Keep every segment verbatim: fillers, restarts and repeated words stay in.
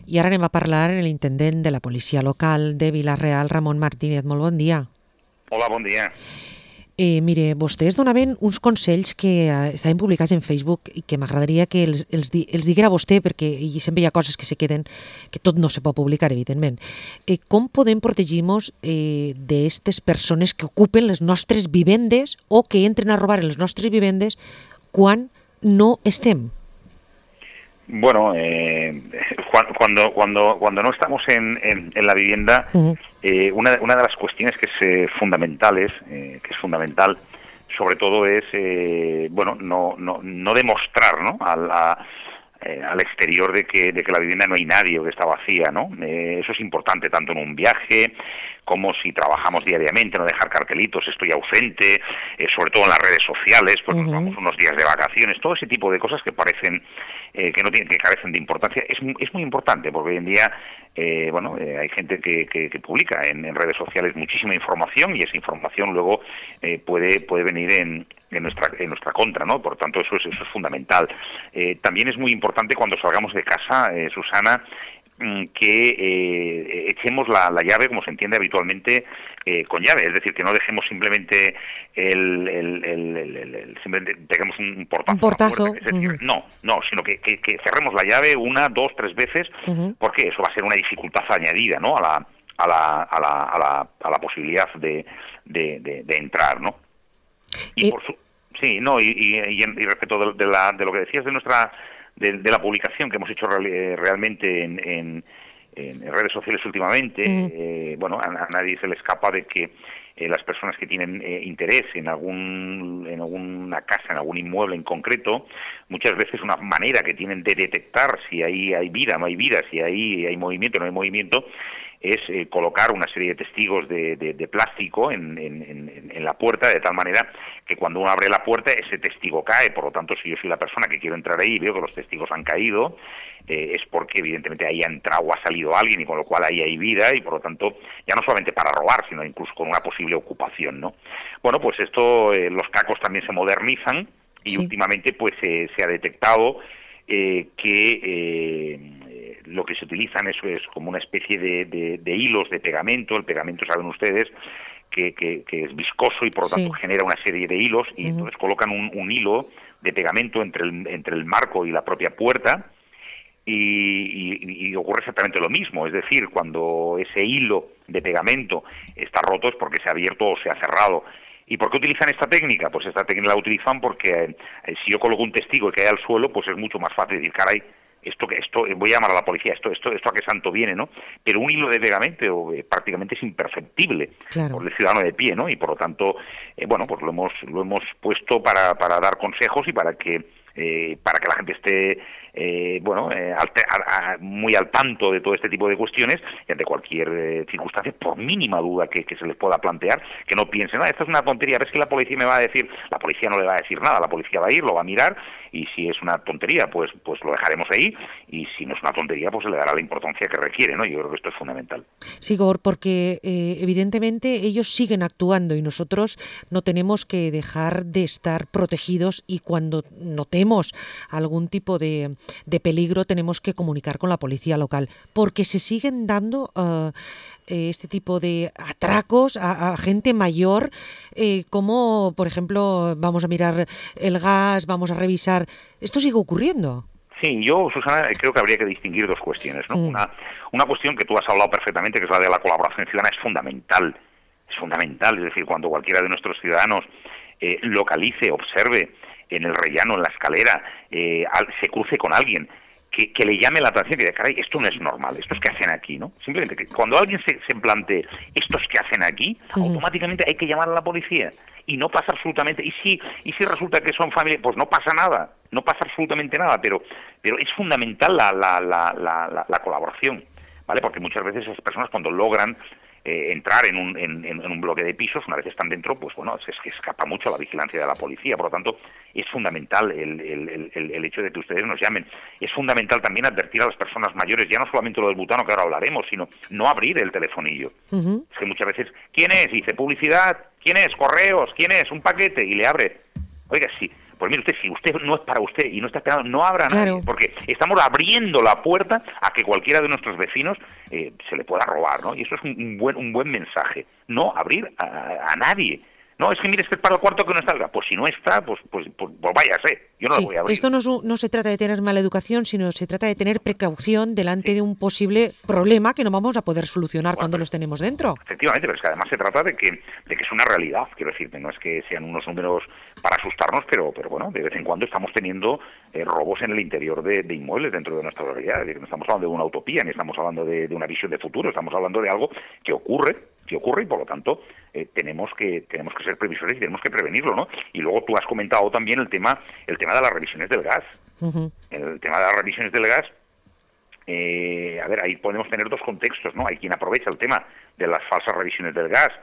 I ara anem a parlar amb l'intendent de la policia local de Vila-real, Ramon Martínez. Molt bon dia. Hola, bon dia. Eh, mire, vostès donaven uns consells que eh, estaven publicats en Facebook i que m'agradaria que els, els, di, els diguera vostè, perquè hi, sempre hi ha coses que se queden, que tot no se pot publicar, evidentment. Eh, com podem protegir-nos eh, d'aquestes persones que ocupen les nostres vivendes o que entren a robar en les nostres vivendes quan no estem? Bueno, eh, cuando, cuando, cuando no estamos en, en, en la vivienda, uh-huh. eh, una, una de las cuestiones que es eh, fundamentales, eh, que es fundamental, sobre todo es, eh, bueno, no, no, no demostrar, ¿no?, al, a, eh, al exterior de que, de que la vivienda no hay nadie o que está vacía, ¿no? Eh, eso es importante tanto en un viaje como si trabajamos diariamente, no dejar cartelitos, estoy ausente, eh, sobre todo en las redes sociales, pues uh-huh. nos vamos unos días de vacaciones, todo ese tipo de cosas que parecen eh, que no tienen, que carecen de importancia, es, es muy importante, porque hoy en día, eh, bueno, eh, hay gente que, que, que publica en, en redes sociales muchísima información y esa información luego eh, puede, puede venir en, en nuestra en nuestra contra, ¿no? Por tanto, eso es, eso es fundamental. Eh, también es muy importante cuando salgamos de casa, eh, Susana, que eh, echemos la, la llave, como se entiende habitualmente, eh, con llave, es decir, que no dejemos simplemente el, el, el, el, el, el simplemente peguemos un portazo, un portazo. Puerta, es decir, uh-huh. no, no, sino que, que, que cerremos la llave una, dos, tres veces, uh-huh. porque eso va a ser una dificultad añadida, ¿no?, a la a la a la a la, a la posibilidad de, de, de, de entrar, ¿no? Y, y por su, sí, no, y, y, y, y respecto de, de la de lo que decías de nuestra De, de la publicación que hemos hecho real, eh, realmente en, en, en redes sociales últimamente, uh-huh. eh, bueno, a, a nadie se le escapa de que eh, las personas que tienen eh, interés en algún en alguna casa, en algún inmueble en concreto, muchas veces una manera que tienen de detectar si ahí hay vida, no hay vida, si ahí hay movimiento, no hay movimiento, es eh, colocar una serie de testigos de, de, de plástico en, en, en, en la puerta, de tal manera que cuando uno abre la puerta ese testigo cae. Por lo tanto, si yo soy la persona que quiero entrar ahí y veo que los testigos han caído, eh, es porque evidentemente ahí ha entrado o ha salido alguien, y con lo cual ahí hay vida, y por lo tanto ya no solamente para robar, sino incluso con una posible ocupación, ¿no? Bueno, pues esto, eh, los cacos también se modernizan y sí. últimamente pues eh, se ha detectado eh, que eh, lo que se utilizan eso es como una especie de, de, de hilos de pegamento. El pegamento, saben ustedes, que, que, que es viscoso y por lo tanto sí. genera una serie de hilos, y uh-huh. entonces colocan un, un hilo de pegamento entre el, entre el marco y la propia puerta, y, y, y ocurre exactamente lo mismo. Es decir, cuando ese hilo de pegamento está roto es porque se ha abierto o se ha cerrado. ¿Y por qué utilizan esta técnica? Pues esta técnica la utilizan porque eh, si yo coloco un testigo y cae al suelo, pues es mucho más fácil decir, caray, esto que esto voy a llamar a la policía, esto esto esto a qué santo viene, ¿no? Pero un hilo de pegamento eh, prácticamente es imperceptible claro. por el ciudadano de pie, ¿no? Y por lo tanto, eh, bueno, pues lo hemos lo hemos puesto para para dar consejos y para que eh, para que la gente esté eh, bueno eh, al, a, a, muy al tanto de todo este tipo de cuestiones, y ante cualquier eh, circunstancia, por mínima duda que, que se les pueda plantear, que no piensen, ah, esto es una tontería, ves que la policía me va a decir, la policía no le va a decir nada, la policía va a ir, lo va a mirar, y si es una tontería, pues pues lo dejaremos ahí, y si no es una tontería, pues se le dará la importancia que requiere, ¿no? Yo creo que esto es fundamental. Sí, Gor, porque eh, evidentemente ellos siguen actuando y nosotros no tenemos que dejar de estar protegidos, y cuando notemos algún tipo de, de peligro tenemos que comunicar con la policía local, porque se siguen dando uh, este tipo de atracos a, a gente mayor, eh, como por ejemplo vamos a mirar el gas, vamos a revisar. ¿Esto sigue ocurriendo? Sí, yo, Susana, creo que habría que distinguir dos cuestiones, ¿no? Mm. Una, una cuestión que tú has hablado perfectamente, que es la de la colaboración ciudadana, es fundamental, es fundamental, es decir, cuando cualquiera de nuestros ciudadanos eh, localice, observe en el rellano, en la escalera, eh, al, se cruce con alguien, que, que le llame la atención, que diga, caray, esto no es normal, esto es que hacen aquí, ¿no? Simplemente que cuando alguien se, se plantee, esto es que hacen aquí, uh-huh. automáticamente hay que llamar a la policía, y no pasa absolutamente, y si y si resulta que son familias, pues no pasa nada, no pasa absolutamente nada, pero pero es fundamental la la la la, la, la colaboración, ¿vale? Porque muchas veces esas personas, cuando logran eh, entrar en un en, en un bloque de pisos, una vez están dentro, pues bueno, es que escapa mucho a la vigilancia de la policía. Por lo tanto, es fundamental el, el, el, el hecho de que ustedes nos llamen. Es fundamental también advertir a las personas mayores, ya no solamente lo del butano, que ahora hablaremos, sino no abrir el telefonillo. Uh-huh. Es que muchas veces, ¿quién es? Y dice, publicidad, ¿quién es? Correos, ¿quién es? Un paquete, y le abre. Oiga, sí, pues mire usted, si usted no es para usted y no está esperando, no habrá claro. nadie, porque estamos abriendo la puerta a que cualquiera de nuestros vecinos eh, se le pueda robar, ¿no? Y eso es un, un buen un buen mensaje, no abrir a, a nadie. No, es que mire, es que es para el cuarto que no está. Pues si no está, pues pues, pues, pues váyase. Yo no sí, lo voy a abrir. Esto no, no se trata de tener mala educación, sino se trata de tener precaución delante sí. de un posible problema que no vamos a poder solucionar bueno, cuando los tenemos dentro. Efectivamente, pero es que además se trata de que, de que es una realidad. Quiero decirte, no es que sean unos números para asustarnos, pero pero bueno, de vez en cuando estamos teniendo eh, robos en el interior de, de inmuebles dentro de nuestra realidad. Es decir, no estamos hablando de una utopía, ni estamos hablando de, de una visión de futuro, estamos hablando de algo que ocurre, que ocurre y por lo tanto eh, tenemos que tenemos que ser previsores y tenemos que prevenirlo, ¿no? Y luego tú has comentado también el tema el tema de las revisiones del gas. Uh-huh. El tema de las revisiones del gas, eh, a ver, ahí podemos tener dos contextos, ¿no? Hay quien aprovecha el tema de las falsas revisiones del gas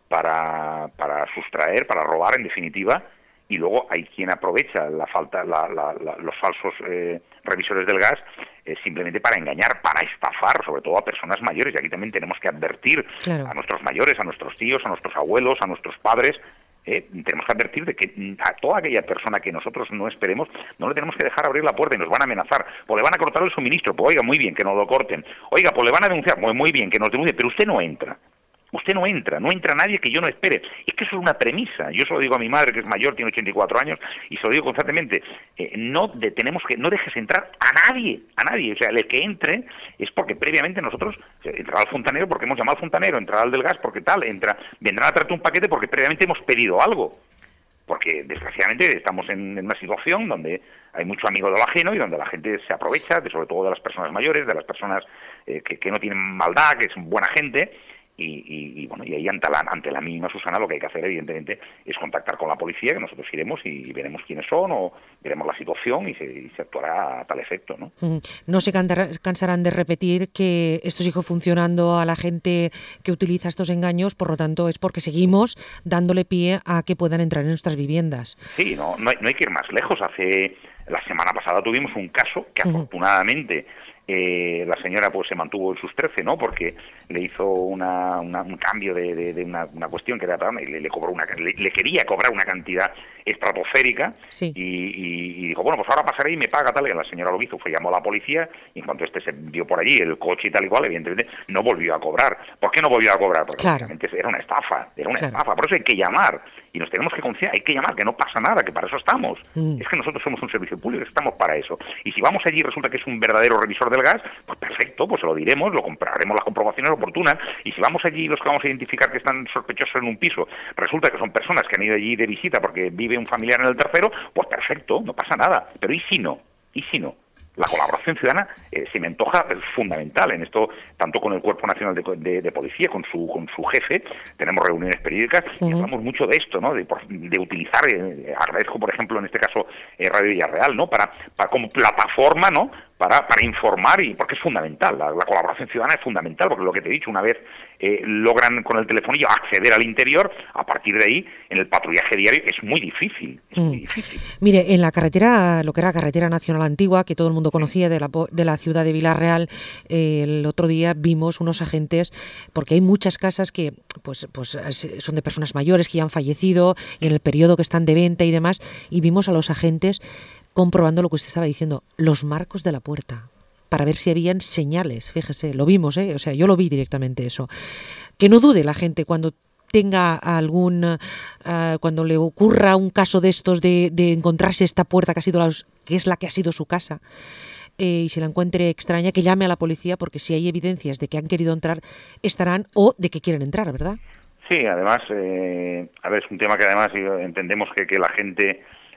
para para sustraer, para robar en definitiva, y luego hay quien aprovecha la falta la, la, la, los falsos eh, revisores del gas eh, simplemente para engañar, para estafar, sobre todo a personas mayores. Y aquí también tenemos que advertir claro. a nuestros mayores, a nuestros tíos, a nuestros abuelos, a nuestros padres. Eh, tenemos que advertir de que a toda aquella persona que nosotros no esperemos, no le tenemos que dejar abrir la puerta y nos van a amenazar. Pues le van a cortar el suministro, pues oiga, muy bien, que nos lo corten. Oiga, pues le van a denunciar, pues muy bien, que nos denuncien, pero usted no entra. Usted no entra, no entra nadie que yo no espere. Es que eso es una premisa. Yo se lo digo a mi madre, que es mayor, tiene ochenta y cuatro años, y se lo digo constantemente. Eh, no de, tenemos que no dejes entrar a nadie, a nadie. O sea, el que entre es porque previamente nosotros, entrará al fontanero porque hemos llamado al fontanero, entrará al del gas porque tal, entra, vendrán a traerte un paquete porque previamente hemos pedido algo. Porque desgraciadamente estamos en, en una situación donde hay mucho amigo de lo ajeno y donde la gente se aprovecha, de, sobre todo de las personas mayores, de las personas eh, que, que no tienen maldad, que son buena gente. Y, y, y bueno, y ahí ante la, ante la mínima, Susana, lo que hay que hacer evidentemente es contactar con la policía, que nosotros iremos y veremos quiénes son o veremos la situación y se, y se actuará a tal efecto, ¿no? No se cansarán de repetir que esto sigue funcionando a la gente que utiliza estos engaños, por lo tanto es porque seguimos dándole pie a que puedan entrar en nuestras viviendas. Sí, no, no hay, no hay que ir más lejos. Hace la semana pasada tuvimos un caso que uh-huh. afortunadamente Eh, la señora pues se mantuvo en sus trece, ¿no? Porque le hizo una, una, un cambio de, de, de una, una cuestión que era y le, le cobró una le, le quería cobrar una cantidad estratosférica sí. y, y, y dijo, bueno, pues ahora pasaré y me paga tal. Y la señora lo hizo, fue llamó a la policía y en cuanto este se vio por allí el coche y tal y cual, evidentemente no volvió a cobrar. ¿Por qué no volvió a cobrar? Porque claro. obviamente era una estafa, era una claro. estafa. Por eso hay que llamar y nos tenemos que confiar, hay que llamar, que no pasa nada, que para eso estamos. Mm. Es que nosotros somos un servicio público, estamos para eso. Y si vamos allí y resulta que es un verdadero revisor del gas, pues perfecto, pues se lo diremos, lo compraremos las comprobaciones oportunas. Y si vamos allí y los que vamos a identificar que están sospechosos en un piso, resulta que son personas que han ido allí de visita porque vive un familiar en el tercero, pues perfecto, no pasa nada. Pero ¿y si no? ¿Y si no? La colaboración ciudadana eh, se me antoja fundamental en esto, tanto con el Cuerpo Nacional de, de, de Policía, con su con su jefe, tenemos reuniones periódicas uh-huh. y hablamos mucho de esto, ¿no? De, de utilizar, eh, agradezco por ejemplo en este caso eh, Radio Villarreal, ¿no? Para, para como plataforma, ¿no? Para, para informar y porque es fundamental, la, la colaboración ciudadana es fundamental, porque lo que te he dicho, una vez eh, logran con el telefonillo acceder al interior, a partir de ahí, en el patrullaje diario es muy difícil, es mm. muy difícil. Mire, en la carretera, lo que era carretera nacional antigua, que todo el mundo conocía de la, de la ciudad de Villarreal, eh, el otro día vimos unos agentes, porque hay muchas casas que pues, pues son de personas mayores que ya han fallecido, y en el periodo que están de venta y demás, y vimos a los agentes comprobando lo que usted estaba diciendo, los marcos de la puerta, para ver si habían señales, fíjese, lo vimos, ¿eh? O sea, yo lo vi directamente eso. Que no dude la gente cuando tenga algún, uh, cuando le ocurra un caso de estos de, de encontrarse esta puerta que, ha sido la, que es la que ha sido su casa, eh, y se la encuentre extraña, que llame a la policía, porque si hay evidencias de que han querido entrar, estarán, o de que quieren entrar, ¿verdad? Sí, además, eh, a ver, es un tema que además entendemos que, que la gente...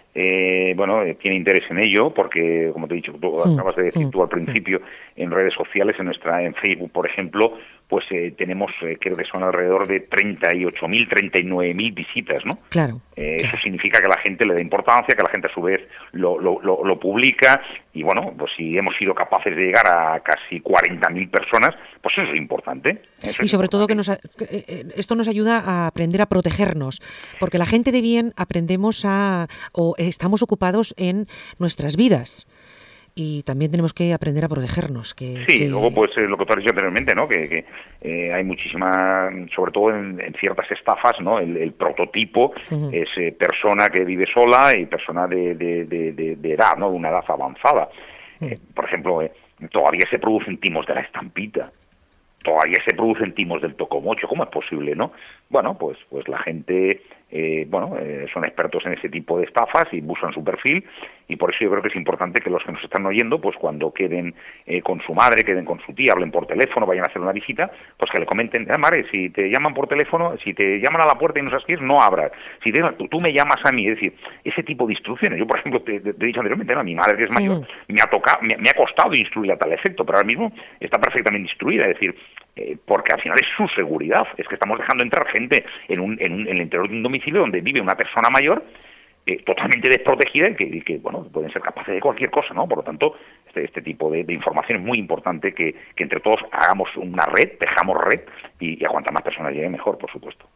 Eh, bueno, eh, tiene interés en ello porque, como te he dicho, tú sí, acabas de decir sí, tú al principio, sí. en redes sociales, en nuestra en Facebook, por ejemplo, pues eh, tenemos, eh, creo que son alrededor de treinta y ocho mil, treinta y nueve mil visitas, ¿no? Claro. Eh, claro. Eso significa que la gente le da importancia, que la gente a su vez lo, lo, lo, lo publica y, bueno, pues si hemos sido capaces de llegar a casi cuarenta mil personas, pues eso es importante. Eso y es sobre importante. todo que nos, que esto nos ayuda a aprender a protegernos, porque la gente de bien aprendemos a... o estamos ocupados en nuestras vidas. y también tenemos que aprender a protegernos. Que, sí, que... luego pues eh, lo que tú has dicho anteriormente, ¿no? Que, que eh, hay muchísima, sobre todo en, en ciertas estafas, ¿no? El, el prototipo uh-huh. es eh, persona que vive sola y persona de, de, de, de, de edad, ¿no? De una edad avanzada. Uh-huh. Eh, por ejemplo, eh, todavía se producen timos de la estampita. Todavía se producen timos del tocomocho, ¿cómo es posible, no? Bueno, pues pues la gente, eh, bueno, eh, son expertos en ese tipo de estafas y buscan su perfil, y por eso yo creo que es importante que los que nos están oyendo, pues cuando queden eh, con su madre, queden con su tía, hablen por teléfono, vayan a hacer una visita, pues que le comenten, ah, madre, si te llaman por teléfono, si te llaman a la puerta y no sabes qué es, no abras. Si te, tú, tú me llamas a mí, es decir, ese tipo de instrucciones. Yo, por ejemplo, te, te, te he dicho anteriormente, ¿no? Mi madre, que es mayor, mm. me ha tocado, me, me ha costado instruir a tal efecto, pero ahora mismo está perfectamente instruida, es decir, Eh, porque al final es su seguridad, es que estamos dejando entrar gente en, un, en, un, en el interior de un domicilio donde vive una persona mayor eh, totalmente desprotegida y que, y que, bueno, pueden ser capaces de cualquier cosa, ¿no? Por lo tanto, este, este tipo de, de información es muy importante que, que entre todos hagamos una red, tejamos red y, y a cuantas más personas lleguen mejor, por supuesto.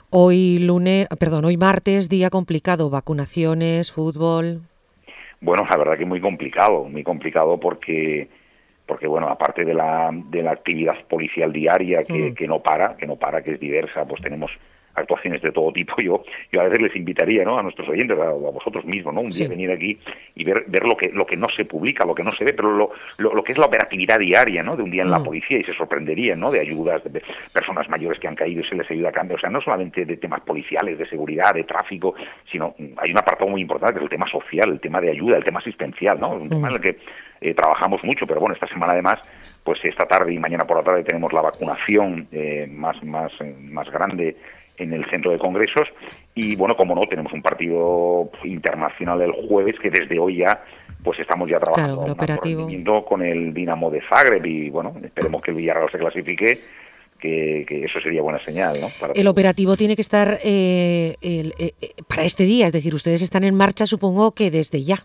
Hoy lunes, perdón, hoy martes, día complicado, vacunaciones, fútbol. Bueno, la verdad que muy complicado, muy complicado porque porque bueno, aparte de la de la actividad policial diaria que, mm. que no para, que no para, que es diversa, pues tenemos actuaciones de todo tipo. Yo yo a veces les invitaría, ¿no?, a nuestros oyentes, a, a vosotros mismos, ¿no?, un día sí. venir aquí y ver ver lo que lo que no se publica, lo que no se ve, pero lo lo, lo que es la operatividad diaria, ¿no?, de un día en mm. la policía, y se sorprenderían, ¿no?, de ayudas de personas mayores que han caído y se les ayuda a cambio. O sea, no solamente de temas policiales, de seguridad, de tráfico, sino hay un apartado muy importante que es el tema social, el tema de ayuda, el tema asistencial, ¿no?, un mm. tema en el que Eh, trabajamos mucho, pero bueno, esta semana además, pues esta tarde y mañana por la tarde tenemos la vacunación eh, más más eh, más grande en el centro de congresos, y bueno, como no, tenemos un partido internacional el jueves, que desde hoy ya pues estamos ya trabajando claro, operativo. con el Dinamo de Zagreb, y bueno, esperemos que el Villarreal se clasifique, que, que eso sería buena señal, ¿no? Para el todos. Operativo tiene que estar eh, el, eh, para este día, es decir, ustedes están en marcha, supongo que desde ya.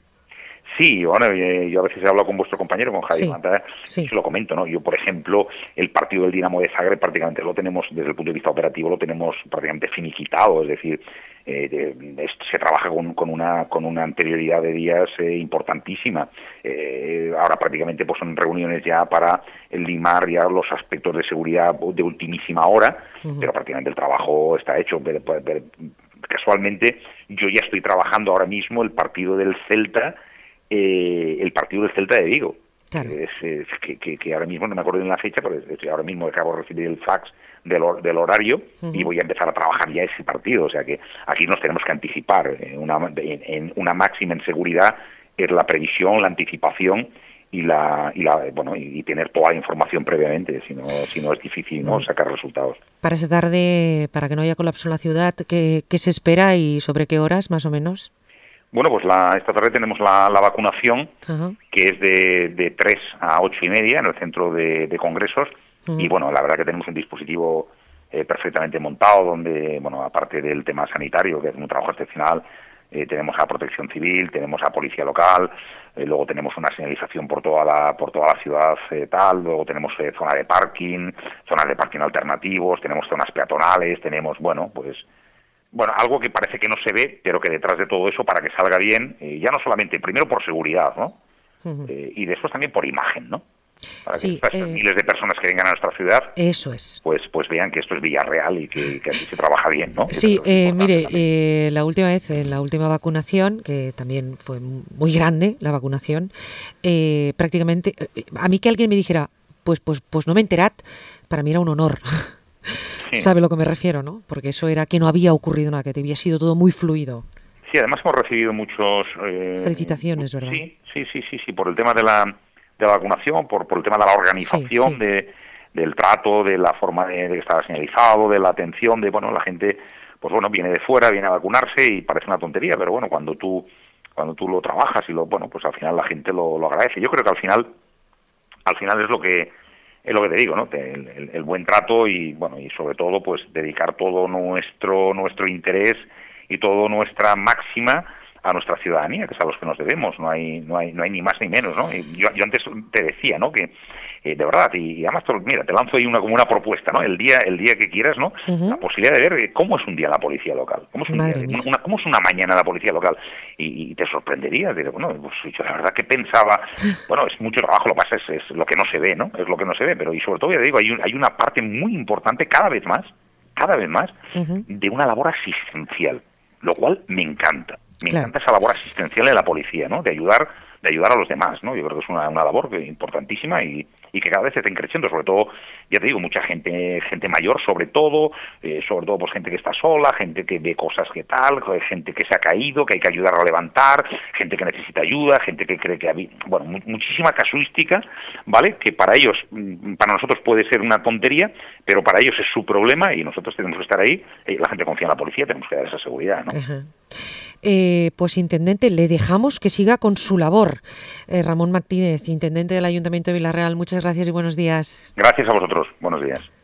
Sí, bueno, eh, yo a veces he hablado con vuestro compañero, con Javi sí, Manta, sí. y se lo comento, ¿no? Yo, por ejemplo, el partido del Dinamo de Zagreb prácticamente lo tenemos, desde el punto de vista operativo, lo tenemos prácticamente finiquitado, es decir, eh, de, se trabaja con, con una con una anterioridad de días eh, importantísima. Eh, ahora prácticamente pues son reuniones ya para limar ya los aspectos de seguridad de ultimísima hora, uh-huh. pero prácticamente el trabajo está hecho. Pero, pero, casualmente, yo ya estoy trabajando ahora mismo el partido del Celta, Eh, el partido del Celta de Vigo, claro. es, es, que, que, que ahora mismo no me acuerdo en la fecha, pero es, es, ahora mismo acabo de recibir el fax del, del horario uh-huh. y voy a empezar a trabajar ya ese partido. O sea que aquí nos tenemos que anticipar. Eh, una, en, en una máxima en seguridad es la previsión, la anticipación y la y la bueno y, y tener toda la información previamente, si no, si no es difícil no sacar resultados. Para esta tarde, para que no haya colapso en la ciudad, ¿qué, qué se espera y sobre qué horas más o menos? Bueno, pues la, esta tarde tenemos la, la vacunación, uh-huh. que es de, de tres a ocho y media en el centro de, de congresos, uh-huh. y bueno, la verdad que tenemos un dispositivo eh, perfectamente montado, donde, bueno, aparte del tema sanitario, que es un trabajo excepcional, eh, tenemos a Protección Civil, tenemos a Policía Local, eh, luego tenemos una señalización por toda la, por toda la ciudad eh, tal, luego tenemos eh, zona de parking, zonas de parking alternativos, tenemos zonas peatonales, tenemos, bueno, pues... Bueno, algo que parece que no se ve, pero que detrás de todo eso, para que salga bien, eh, ya no solamente, primero por seguridad, ¿no? Uh-huh. Eh, y después también por imagen, ¿no? Para sí, que estas eh, miles de personas que vengan a nuestra ciudad, eso es, pues pues vean que esto es Villarreal y que, que aquí se trabaja bien, ¿no? Sí, eh, mire, eh, la última vez, en la última vacunación, que también fue muy grande la vacunación, eh, prácticamente, eh, a mí que alguien me dijera, pues pues pues no me enterat, para mí era un honor. Sí. ¿Sabe a lo que me refiero, no? Porque eso era que no había ocurrido nada, que te había sido todo muy fluido. Sí, además hemos recibido muchos... Eh, Felicitaciones, ¿verdad? Sí, sí, sí, sí, sí, por el tema de la, de la vacunación, por, por el tema de la organización, sí, sí. De, del trato, de la forma de, de que estaba señalizado, de la atención, de, bueno, la gente, pues bueno, viene de fuera, viene a vacunarse y parece una tontería, pero bueno, cuando tú cuando tú lo trabajas y lo, bueno, pues al final la gente lo, lo agradece. Yo creo que al final, al final es lo que... Es lo que te digo, ¿no? El, el, el buen trato y, bueno, y sobre todo, pues, dedicar todo nuestro nuestro interés y toda nuestra máxima a nuestra ciudadanía, que es a los que nos debemos, no hay no hay no hay ni más ni menos, ¿no? Y yo, yo antes te decía, ¿no? Que eh, de verdad, y, y además, mira, te lanzo ahí una como una propuesta, ¿no? El día el día que quieras, ¿no? Uh-huh. La posibilidad de ver cómo es un día la policía local, cómo es un Madre día, mía. una, cómo es una mañana la policía local, y, y te sorprendería, diré, bueno, pues yo la verdad que pensaba, bueno, es mucho trabajo, lo que pasa es, es lo que no se ve, ¿no? Es lo que no se ve, pero y sobre todo, ya digo, hay, un, hay una parte muy importante cada vez más, cada vez más, uh-huh. de una labor asistencial, lo cual me encanta. Me claro. encanta esa labor asistencial de la policía, ¿no? De ayudar, de ayudar a los demás, ¿no? Yo creo que es una, una labor que, importantísima y, y que cada vez se está creciendo, sobre todo, ya te digo, mucha gente, gente mayor, sobre todo, eh, sobre todo pues gente que está sola, gente que ve cosas que tal, gente que se ha caído, que hay que ayudar a levantar, gente que necesita ayuda, gente que cree que había, bueno, mu- muchísima casuística, ¿vale? Que para ellos, para nosotros puede ser una tontería, pero para ellos es su problema y nosotros tenemos que estar ahí, eh, la gente confía en la policía, tenemos que dar esa seguridad, ¿no? Uh-huh. Eh, pues, intendente, le dejamos que siga con su labor. Eh, Ramón Martínez, intendente del Ayuntamiento de Vila-real, muchas gracias y buenos días. Gracias a vosotros. Buenos días.